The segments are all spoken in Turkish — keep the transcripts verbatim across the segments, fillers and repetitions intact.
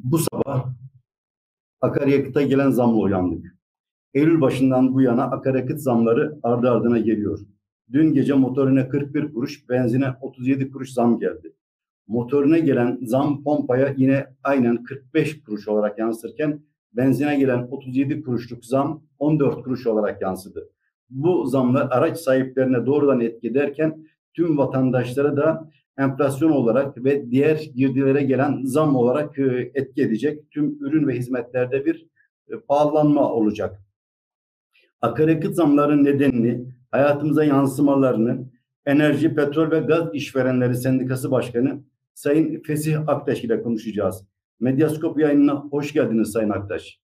Bu sabah akaryakıta gelen zamla uyandık. Eylül başından bu yana akaryakıt zamları ardı ardına geliyor. Dün gece motorine kırk bir kuruş, benzine otuz yedi kuruş zam geldi. Motorine gelen zam pompaya yine aynen kırk beş kuruş olarak yansırken benzine gelen otuz yedi kuruşluk zam on dört kuruş olarak yansıdı. Bu zamlar araç sahiplerine doğrudan etki ederken tüm vatandaşlara da enflasyon olarak ve diğer girdilere gelen zam olarak e, etki edecek. Tüm ürün ve hizmetlerde bir e, pahalanma olacak. Akaryakıt zamlarının nedenini, hayatımıza yansımalarını Enerji, Petrol ve Gaz İşverenleri Sendikası Başkanı Sayın Fesih Aktaş ile konuşacağız. Medyaskop yayınına hoş geldiniz Sayın Aktaş.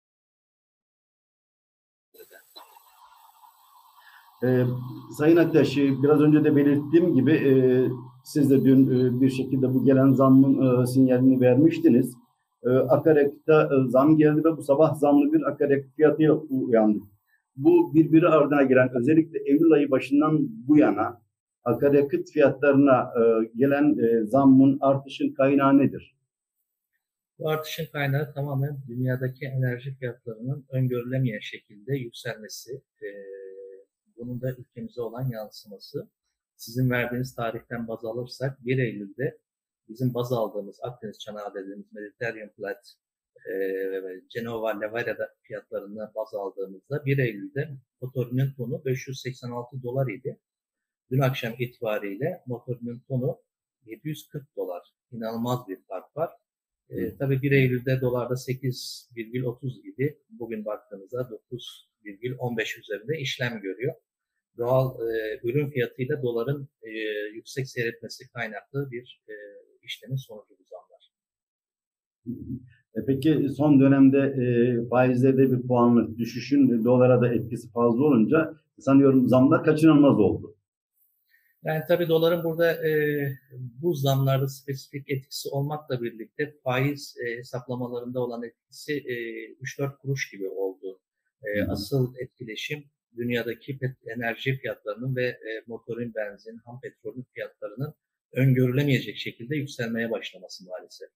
Ee, Sayın Aktaş, biraz önce de belirttiğim gibi e, siz de dün e, bir şekilde bu gelen zammın e, sinyalini vermiştiniz. E, akaryakıta e, zam geldi ve bu sabah zamlı bir akaryakıt fiyatıyla uyandık. Bu birbiri ardına gelen, özellikle Eylül ayı başından bu yana akaryakıt fiyatlarına e, gelen e, zammın, artışın kaynağı nedir? Bu artışın kaynağı tamamen dünyadaki enerji fiyatlarının öngörülemeyen şekilde yükselmesi, e, bunun da ülkemize olan yansıması. Sizin verdiğiniz tarihten baz alırsak bir Eylül'de bizim baz aldığımız Akdeniz çanağı dediğimiz Mediterranean Plat, e, Cenova, Levara'da fiyatlarını baz aldığımızda bir Eylül'de motorinin tonu beş yüz seksen altı dolar idi. Dün akşam itibariyle motorinin tonu yedi yüz kırk dolar. İnanılmaz bir fark var. E, tabii bir Eylül'de dolarda sekiz virgül otuz idi. Bugün baktığımızda dokuz virgül on beş üzerinde işlem görüyor. Doğal e, ürün fiyatıyla doların e, yüksek seyretmesi kaynaklı bir e, işlemin sonucu bu zamlar. E peki son dönemde e, faizlerde bir puanlık düşüşün dolara da etkisi fazla olunca sanıyorum zamlar kaçınılmaz oldu. Yani tabii doların burada e, bu zamlarda spesifik etkisi olmakla birlikte faiz e, hesaplamalarında olan etkisi e, üç dört kuruş gibi oldu. E, asıl etkileşim dünyadaki pet, enerji fiyatlarının ve e, motorin, benzin, ham petrolün fiyatlarının öngörülemeyecek şekilde yükselmeye başlaması maalesef.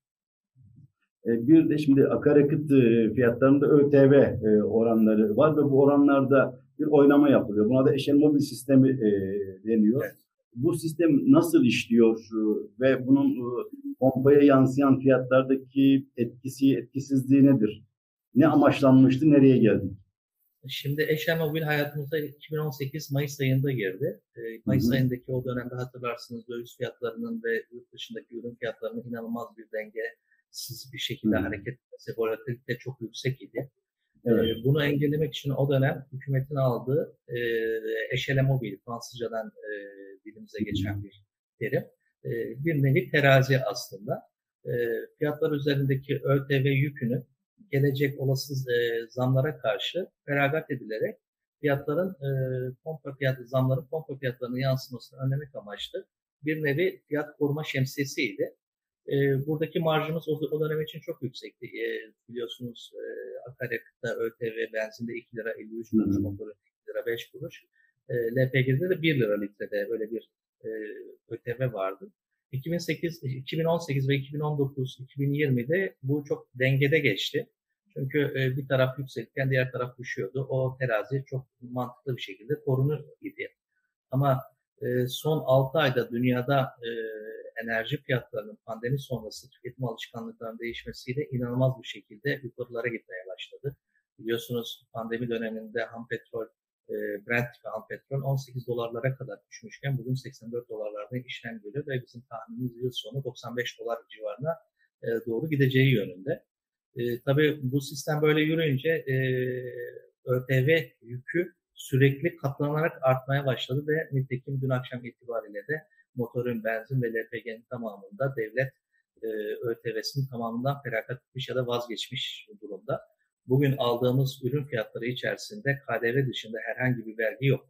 E, bir de şimdi akaryakıt e, fiyatlarında ÖTV e, oranları var ve bu oranlarda bir oynama yapılıyor. Buna da eşel mobil sistemi e, deniyor. Evet. Bu sistem nasıl işliyor ve bunun pompaya yansıyan fiyatlardaki etkisi, etkisizliği nedir? Ne amaçlanmıştı, nereye geldik? Şimdi eşel mobil hayatımıza iki bin on sekiz Mayıs ayında girdi. Mayıs hı hı. ayındaki o dönemde hatırlarsınız döviz fiyatlarının ve yurt dışındaki ürün fiyatlarının inanılmaz bir dengesiz bir şekilde hı hı. hareket etmesi, volatilite çok yüksek idi. Evet. Bunu engellemek için o dönem hükümetin aldığı e, eşele mobil, Fransızcadan e, dilimize geçen bir terim. E, bir nevi terazi aslında. E, fiyatlar üzerindeki ÖTV yükünü gelecek olası e, zamlara karşı feragat edilerek fiyatların e, pompa fiyatı, zamların pompa fiyatlarının yansımasını önlemek amaçlı bir nevi fiyat koruma şemsiyesiydi. E, buradaki marjımız o, o dönem için çok yüksekti. E, biliyorsunuz e, akaryakıtta ÖTV, benzinde iki lira elli üç kuruş, motorun iki lira beş kuruş. E, L P G'de de bir lira litrede böyle bir e, ÖTV vardı. iki bin sekiz, iki bin on sekiz ve iki bin on dokuz, iki bin yirmide bu çok dengede geçti. Çünkü e, bir taraf yükselirken diğer taraf düşüyordu. O terazi çok mantıklı bir şekilde korunur idi. Ama e, son altı ayda dünyada e, enerji fiyatlarının pandemi sonrası tüketim alışkanlıklarının değişmesiyle inanılmaz bir şekilde yukarılara gitmeye başladı. Biliyorsunuz pandemi döneminde ham petrol, e, Brent ve ham petrol on sekiz dolarlara kadar düşmüşken bugün seksen dört dolarlarda işlem görüyor ve bizim tahminimiz yıl sonu doksan beş dolar civarına e, doğru gideceği yönünde. E, tabii bu sistem böyle yürüyünce e, ÖTV yükü sürekli katlanarak artmaya başladı ve nitekim dün akşam itibariyle de motorun, benzin ve L P G'nin tamamında devlet e, ÖTV'sinin tamamından feragat etmiş ya da vazgeçmiş durumda. Bugün aldığımız ürün fiyatları içerisinde K D V dışında herhangi bir vergi yok.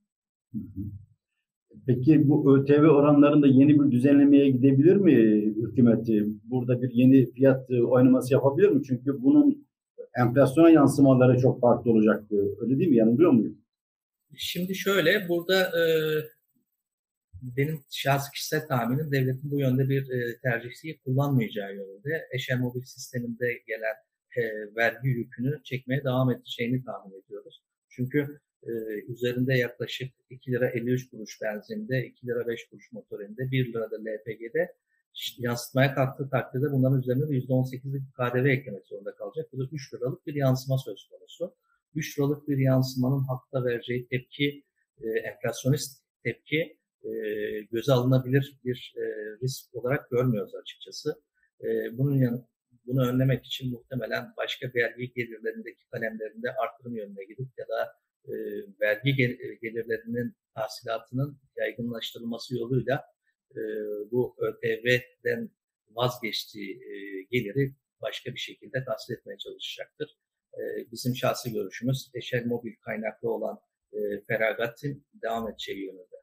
Peki bu ÖTV oranlarında yeni bir düzenlemeye gidebilir mi hükümet? Burada bir yeni fiyat oynaması yapabilir mi? Çünkü bunun enflasyona yansımaları çok farklı olacak. Öyle değil mi? Yanılıyor muyum? Şimdi şöyle, burada e, Benim şahsi kişisel tahminim devletin bu yönde bir e, tercihi kullanmayacağı yönünde. Eşemobil sisteminde gelen e, vergi yükünü çekmeye devam edeceğini tahmin ediyoruz. Çünkü e, üzerinde yaklaşık iki lira elli üç kuruş benzinde, iki lira beş kuruş motorinde, bir lira da L P G'de yansıtmaya kalktığı takdirde bunların üzerine de yüzde on sekizlik K D V eklemek zorunda kalacak. Bu da üç liralık bir yansıma söz konusu. üç liralık bir yansımanın halkta vereceği tepki, e, enflasyonist tepki e, göze alınabilir bir e, risk olarak görmüyoruz açıkçası. E, bunun yanı, bunu önlemek için muhtemelen başka vergi gelirlerindeki kalemlerinde artırım yönüne gidip ya da e, vergi gel, gelirlerinin tahsilatının yaygınlaştırılması yoluyla e, bu ÖTV'den vazgeçtiği e, geliri başka bir şekilde tahsil etmeye çalışacaktır. E, bizim şahsi görüşümüz Eşemobil kaynaklı olan e, feragatin devam edeceği yönünde.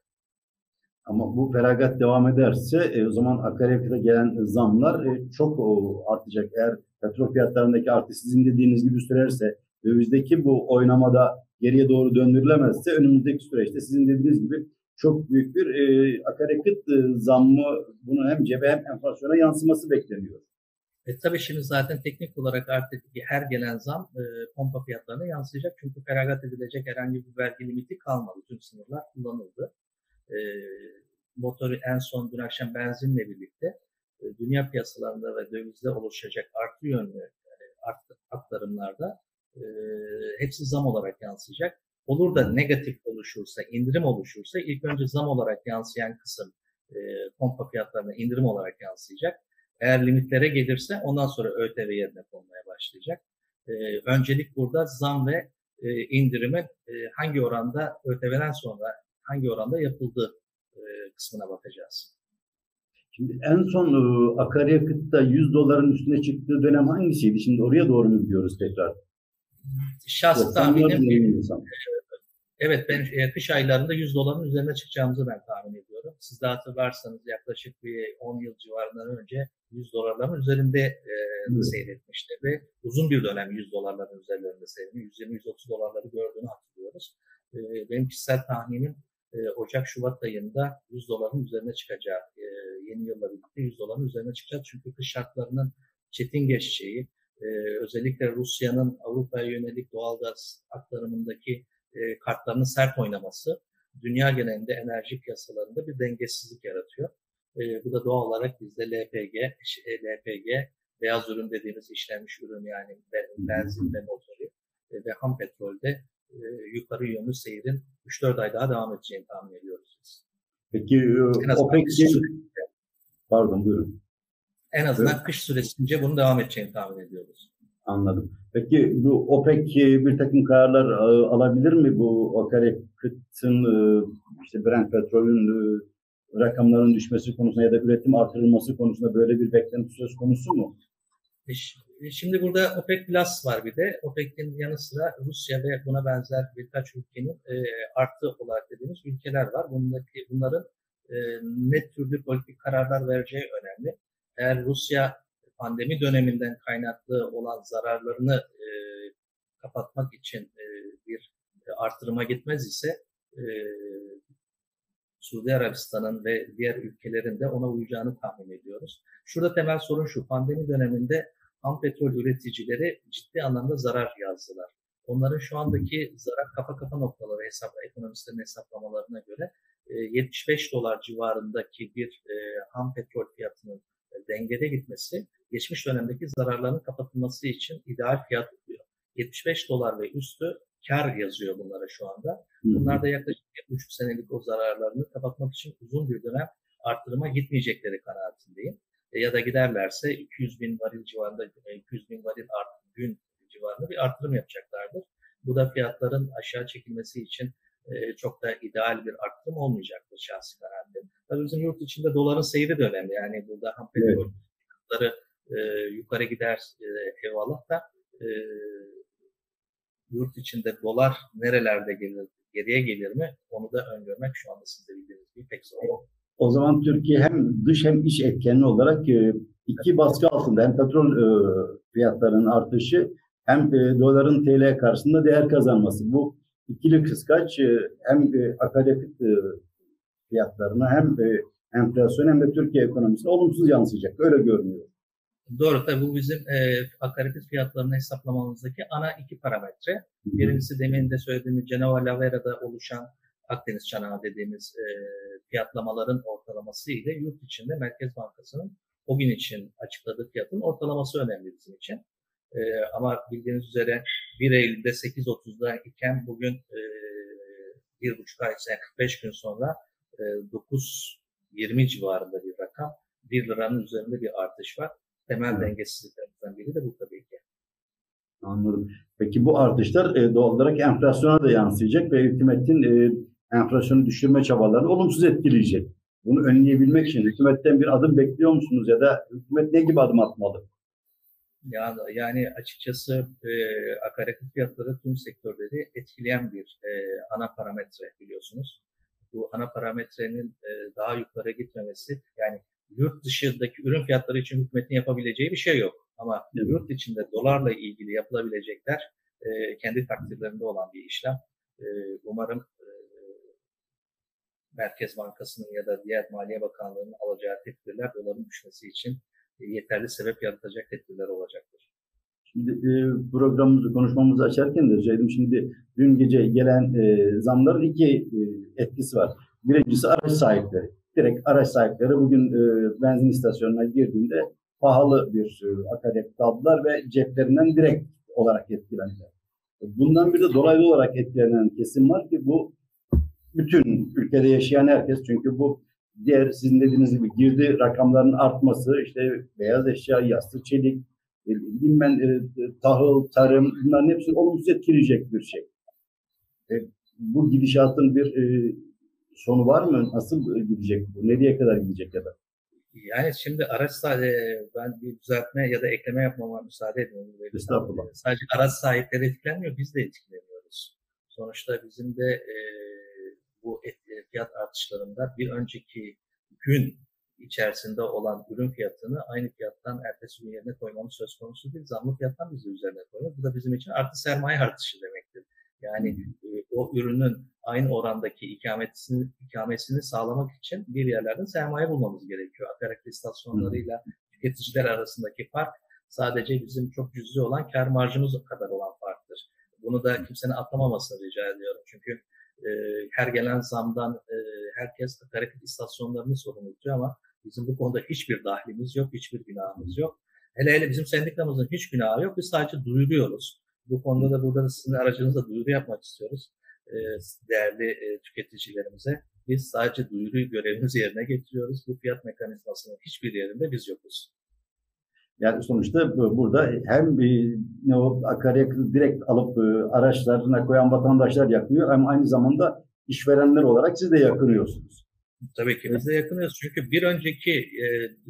Ama bu feragat devam ederse e, o zaman akaryakıta gelen zamlar e, çok o, artacak. Eğer petrol fiyatlarındaki artış sizin dediğiniz gibi sürerse, dövizdeki bu oynamada geriye doğru döndürülemezse önümüzdeki süreçte sizin dediğiniz gibi çok büyük bir e, akaryakıt e, zammı, bunun hem cebe hem enflasyona yansıması bekleniyor. E, tabii şimdi zaten teknik olarak artık her gelen zam e, pompa fiyatlarına yansıyacak. Çünkü feragat edilecek herhangi bir vergi limiti kalmadı. Tüm sınırlar kullanıldı. E, motoru en son dün akşam benzinle birlikte e, dünya piyasalarında ve dövizde oluşacak artı yönlü yani art, aktarımlarda e, hepsi zam olarak yansıyacak. Olur da negatif oluşursa, indirim oluşursa ilk önce zam olarak yansıyan kısım e, pompa fiyatlarına indirim olarak yansıyacak. Eğer limitlere gelirse ondan sonra ÖTV yerine konmaya başlayacak. E, öncelik burada zam ve e, indirimin e, hangi oranda ÖTV'den sonra hangi oranda yapıldığı e, kısmına bakacağız. Şimdi en son e, akaryakıtta yüz doların üstüne çıktığı dönem hangisiydi? Şimdi oraya doğru mu gidiyoruz tekrar? Şahsi tahminim evet ben e, kış aylarında yüz doların üzerine çıkacağımızı ben tahmin ediyorum. Siz de hatırlarsanız yaklaşık bir on yıl civarından önce yüz dolarların üzerinde e, evet. seyretmişti ve uzun bir dönem yüz dolarların üzerlerinde seyretmişti. yüz yirmi yüz otuz dolarları gördüğünü hatırlıyoruz. E, benim kişisel tahminim e, Ocak-Şubat ayında yüz doların üzerine çıkacağı, e, yeni yılla birlikte yüz doların üzerine çıkacak. Çünkü kış şartlarının çetin geçeceği, e, özellikle Rusya'nın Avrupa'ya yönelik doğalgaz aktarımındaki E, kartlarının sert oynaması dünya genelinde enerji piyasalarında bir dengesizlik yaratıyor. E, bu da doğal olarak bizde L P G, L P G, beyaz ürün dediğimiz işlenmiş ürün yani benzin ve motoru e, ve ham petrolde e, yukarı yönlü seyrin üç dört ay daha devam edeceğini tahmin ediyoruz biz. Peki OPEC pardon buyurun. En azından evet. Kış süresince bunu devam edeceğini tahmin ediyoruz. Anladım. Peki bu OPEC bir takım kararlar alabilir mi? Bu akaryakıtın işte Brent petrolün rakamlarının düşmesi konusunda ya da üretim artırılması konusunda böyle bir beklenti söz konusu mu? Şimdi burada OPEC Plus var bir de. OPEC'in yanı sıra Rusya ve buna benzer birkaç ülkenin artı olarak dediğimiz ülkeler var. Bundaki, bunların ne türlü politik kararlar vereceği önemli. Eğer Rusya pandemi döneminden kaynaklı olan zararlarını e, kapatmak için e, bir e, artırıma gitmez ise e, Suudi Arabistan'ın ve diğer ülkelerin de ona uyacağını tahmin ediyoruz. Şurada temel sorun şu, pandemi döneminde ham petrol üreticileri ciddi anlamda zarar yazdılar. Onların şu andaki zarar kafa kafa noktaları hesap, ekonomistlerin hesaplamalarına göre e, yetmiş beş dolar civarındaki bir e, ham petrol fiyatının dengede gitmesi, geçmiş dönemdeki zararların kapatılması için ideal fiyat oluyor. yetmiş beş dolar ve üstü kar yazıyor bunlara şu anda. Bunlar da yaklaşık üç senelik o zararlarını kapatmak için uzun bir dönem artırıma gitmeyecekleri kanaatindeyim. E, ya da giderlerse iki yüz bin varil civarında, iki yüz bin varil art, gün civarında bir artırım yapacaklardır. Bu da fiyatların aşağı çekilmesi için e, çok da ideal bir artırım olmayacaktır şahsi kanaatim. Tabii bizim yurt içinde doların seyri de önemli. Yani burada ham petrol fiyatları e, yukarı gider e, eyvallah da e, yurt içinde dolar nerelerde gelir, geriye gelir mi? Onu da öngörmek şu anda siz de bildiğiniz gibi pek zor. O zaman Türkiye hem dış hem iç etkenli olarak e, iki baskı altında hem petrol e, fiyatlarının artışı hem e, doların T L karşısında değer kazanması. Bu ikili kıskaç e, hem e, akaryakıt e, fiyatlarına hem e, enflasyon hem de Türkiye ekonomisine olumsuz yansıyacak. Öyle görünüyor. Doğru, tabii bu bizim e, akaryakıt fiyatlarını hesaplamamızdaki ana iki parametre. Birincisi demin de söylediğimiz Cenova-Lavera'da oluşan Akdeniz çanağı dediğimiz e, fiyatlamaların ortalaması ile yurt içinde Merkez Bankası'nın o gün için açıkladığı fiyatın ortalaması önemli bizim için. E, ama bildiğiniz üzere bir Eylül'de sekiz otuzda iken bugün e, bir buçuk ay, yani kırk beş gün sonra e, dokuz yirmi civarında bir rakam. bir liranın üzerinde bir artış var. Temel evet. dengesizliklerden biri de bu tabii ki. Anladım. Peki bu artışlar e, doğal olarak enflasyona da yansıyacak ve hükümetin e, enflasyonu düşürme çabalarını olumsuz etkileyecek. Bunu önleyebilmek için hükümetten bir adım bekliyor musunuz ya da hükümet ne gibi adım atmalı? Yani, yani açıkçası e, akaryakıt fiyatları tüm sektörleri etkileyen bir e, ana parametre biliyorsunuz. Bu ana parametrenin e, daha yukarı gitmemesi, yani yurt dışındaki ürün fiyatları için hükümetin yapabileceği bir şey yok. Ama evet. yurt içinde dolarla ilgili yapılabilecekler e, kendi takdirlerinde olan bir işlem. E, umarım e, Merkez Bankası'nın ya da diğer Maliye Bakanlığı'nın alacağı tedbirler doların düşmesi için e, yeterli sebep yaratacak tedbirler olacaktır. Şimdi e, programımızı, konuşmamızı açarken de söyledim. Şimdi dün gece gelen e, zamların iki e, etkisi var. Birincisi araç sahipleri. Direkt araç sahipleri bugün e, benzin istasyonuna girdiğinde pahalı bir e, akaryakıt aldılar ve ceplerinden direkt olarak etkilendiler. Bundan bir de dolaylı olarak etkilenen kesim var ki bu bütün ülkede yaşayan herkes, çünkü bu diğer sizin dediğiniz gibi girdi rakamlarının artması, işte beyaz eşya, yassı çelik, e, ben e, tahıl, tarım, bunların hepsini olumsuz etkileyecek bir şey. E, bu gidişatın bir e, sonu var mı? Nasıl gidecek bu? Nereye kadar gidecek ya da? Yani şimdi araç sadece, ben bir düzeltme ya da ekleme yapmama müsaade ediyorum. Estağfurullah. Sadece araç sahipleri etkilenmiyor, biz de etkileniyoruz. Sonuçta bizim de e, bu et, fiyat artışlarında bir önceki gün içerisinde olan ürün fiyatını aynı fiyattan ertesi gün yerine koymamız söz konusu değil. Zamlı fiyattan biz de üzerine koyuyoruz. Bu da bizim için artı sermaye artışı demektir. Yani e, o ürünün aynı orandaki ikametini, ikametini sağlamak için bir yerlerden sermaye bulmamız gerekiyor. Akaryakıt istasyonlarıyla tüketiciler arasındaki fark sadece bizim çok cüzi olan kar marjımız kadar olan farktır. Bunu da kimsenin atlamamasını rica ediyorum. Çünkü e, her gelen zamdan e, herkes akaryakıt istasyonlarını sorumlu tutuyor ama bizim bu konuda hiçbir dahlimiz yok, hiçbir günahımız yok. Hele hele bizim sendikamızın hiç günahı yok. Biz sadece duyuruyoruz. Bu konuda da burada da sizin aracınızla duyuru yapmak istiyoruz. E, değerli e, tüketicilerimize. Biz sadece duyuruyu görevimizi yerine getiriyoruz. Bu fiyat mekanizmasının hiçbir yerinde biz yokuz. Yani sonuçta burada hem e, ne o akaryakıtı direkt alıp e, araçlarına koyan vatandaşlar yakıyor, hem aynı zamanda işverenler olarak siz de yakınıyorsunuz. Tabii ki biz de yakınıyoruz. Çünkü bir önceki e,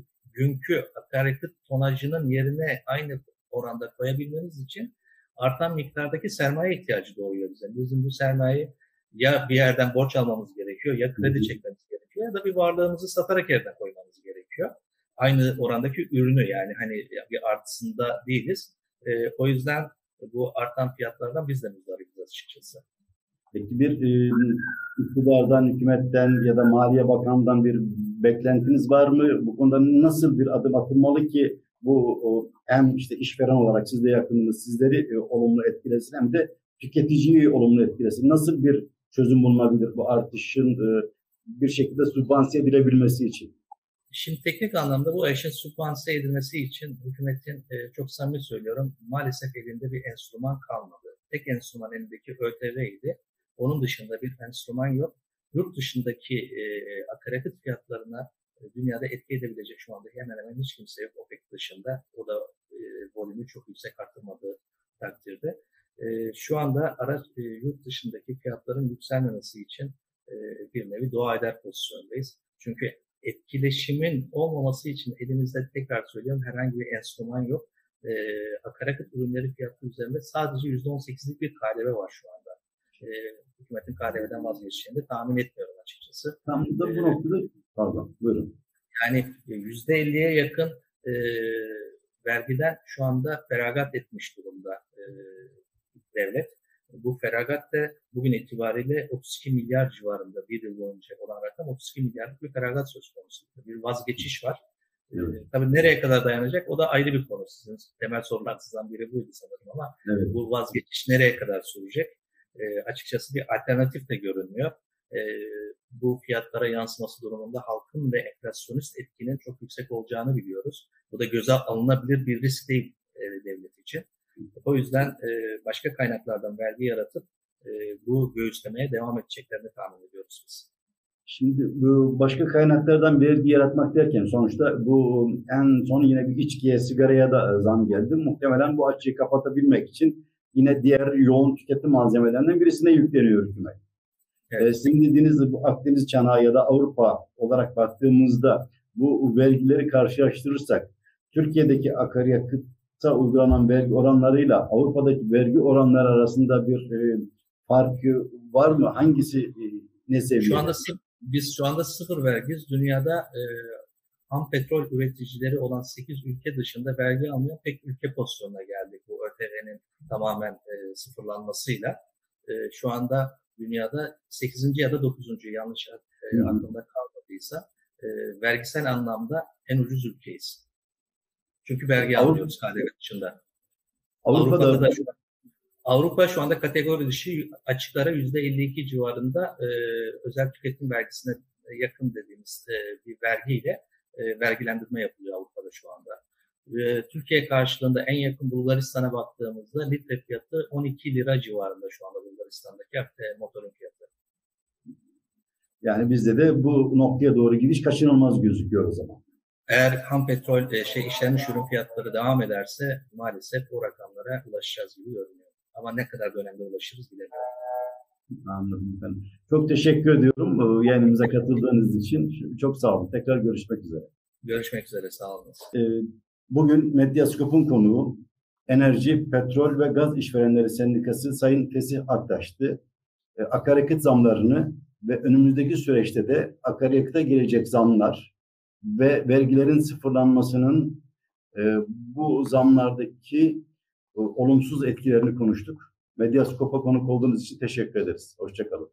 günkü akaryakıt tonajının yerine aynı oranda koyabilmeniz için artan miktardaki sermaye ihtiyacı doğuyor bize. Bizim bu sermayeyi ya bir yerden borç almamız gerekiyor, ya kredi çekmemiz gerekiyor, ya da bir varlığımızı satarak yerine koymamız gerekiyor. Aynı orandaki ürünü, yani hani bir artısında değiliz. E, o yüzden bu artan fiyatlardan biz de muzdaribiz açıkçası. Peki bir e, iktidardan, hükümetten ya da Maliye Bakanlığı'ndan bir beklentiniz var mı? Bu konuda nasıl bir adım atılmalı ki bu o, hem işte işveren olarak siz de yakınınız, sizleri e, olumlu etkilesin, hem de tüketiciyi olumlu etkilesin? Nasıl bir çözüm bulunabilir bu artışın e, bir şekilde sübvanse edilebilmesi için? Şimdi teknik anlamda bu işin sübvanse edilmesi için hükümetin e, çok samimi söylüyorum maalesef elinde bir enstrüman kalmadı. Tek enstrüman elindeki ÖTV'ydi. Onun dışında bir enstrüman yok. Yurt dışındaki e, akaryakıt fiyatlarına e, dünyada etki edebilecek şu anda hemen hemen hiç kimse yok OPEC dışında. O da e, volümü çok yüksek arttırmadığı takdirde. E, şu anda araç e, yurt dışındaki fiyatların yükselmemesi için e, bir nevi dua eder pozisyondayız. Çünkü etkileşimin olmaması için elimizde, tekrar söylüyorum, herhangi bir enstrüman yok. E, akaryakıt ürünleri fiyatı üzerinde sadece yüzde on sekizlik bir K D V var şu anda. E, hükümetin K D V'den vazgeçeceğini de tahmin etmiyorum açıkçası. Tam da bu noktada, pardon, buyurun. Yani yüzde elliye yakın e, vergiden şu anda feragat etmiş durumda e, devlet. bu feragat da bugün itibariyle otuz iki milyar civarında, bir yıl boyunca olan rakam otuz iki milyarlık bir feragat söz konusu. Bir vazgeçiş var. Evet. Ee, tabii nereye kadar dayanacak o da ayrı bir konu. Sizin temel sorularınızdan biri buydu sanırım ama evet. Bu vazgeçiş nereye kadar sürecek? Ee, açıkçası bir alternatif de görünmüyor. Ee, bu fiyatlara yansıması durumunda halkın ve enflasyonist etkinin çok yüksek olacağını biliyoruz. Bu da göze alınabilir bir risk değil e, devlet için. O yüzden e, başka kaynaklardan vergi yaratıp e, bu göğüslemeye devam edeceklerini tahmin ediyoruz biz. Şimdi bu başka kaynaklardan vergi yaratmak derken sonuçta bu en son yine bir içkiye, sigaraya da zam geldi. Muhtemelen bu açığı kapatabilmek için yine diğer yoğun tüketim malzemelerinden birisine yükleniyor hükümet. Evet. Ee, sizin dediğiniz bu Akdeniz çanağı ya da Avrupa olarak baktığımızda bu vergileri karşılaştırırsak Türkiye'deki akaryakıta uygulanan vergi oranlarıyla Avrupa'daki vergi oranları arasında bir e, farkı var mı? Hangisi e, ne seviyede? Şu anda biz şu anda sıfır vergiyiz. Dünyada e, ham petrol üreticileri olan sekiz ülke dışında vergi almayan tek ülke pozisyonuna geldik. Bu ÖTV'nin tamamen e, sıfırlanmasıyla. E, şu anda dünyada sekizinci ya da dokuzuncu yanlış e, aklımda kalmadıysa e, vergisel anlamda en ucuz ülkeyiz. Çünkü vergi Avrupa, almıyoruz K D V dışında. Avrupa'da, Avrupa'da da şu an Avrupa şu anda kategori dışı açıklara yüzde elli iki civarında e, özel tüketim vergisine yakın dediğimiz e, bir vergiyle e, vergilendirme yapılıyor Avrupa'da şu anda. E, Türkiye karşılığında en yakın Bulgaristan'a baktığımızda litre fiyatı on iki lira civarında şu anda Bulgaristan'daki e, motorun fiyatı. Yani bizde de bu noktaya doğru gidiş kaçınılmaz gözüküyor o zaman. Eğer ham petrol e, şey işlenmiş ürün fiyatları devam ederse maalesef o rakamlara ulaşacağız gibi görünüyor. Ama ne kadar dönemde ulaşırız bilemiyorum. Anladım efendim. Çok teşekkür ediyorum yayınımıza katıldığınız için. Çok sağ olun. Tekrar görüşmek üzere. Görüşmek üzere. Sağ olun. Bugün Medyaskop'un konuğu Enerji, Petrol ve Gaz İşverenleri Sendikası Sayın Fesih Aktaş'tı. Akaryakıt zamlarını ve önümüzdeki süreçte de akaryakıta gelecek zamlar ve vergilerin sıfırlanmasının bu zamlardaki olumsuz etkilerini konuştuk. Medyaskop'a konuk olduğunuz için teşekkür ederiz. Hoşça kalın.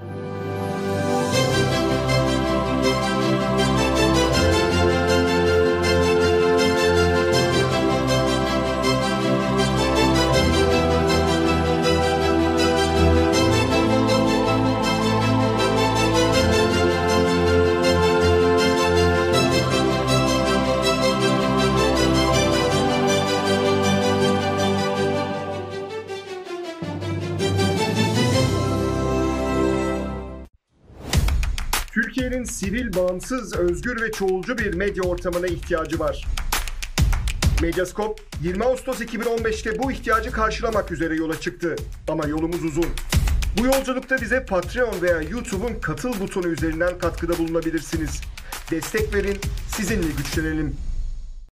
Türkiye'nin sivil, bağımsız, özgür ve çoğulcu bir medya ortamına ihtiyacı var. Medyaskop, yirmi Ağustos iki bin on beş'te bu ihtiyacı karşılamak üzere yola çıktı. Ama yolumuz uzun. Bu yolculukta bize Patreon veya YouTube'un katıl butonu üzerinden katkıda bulunabilirsiniz. Destek verin, sizinle güçlenelim.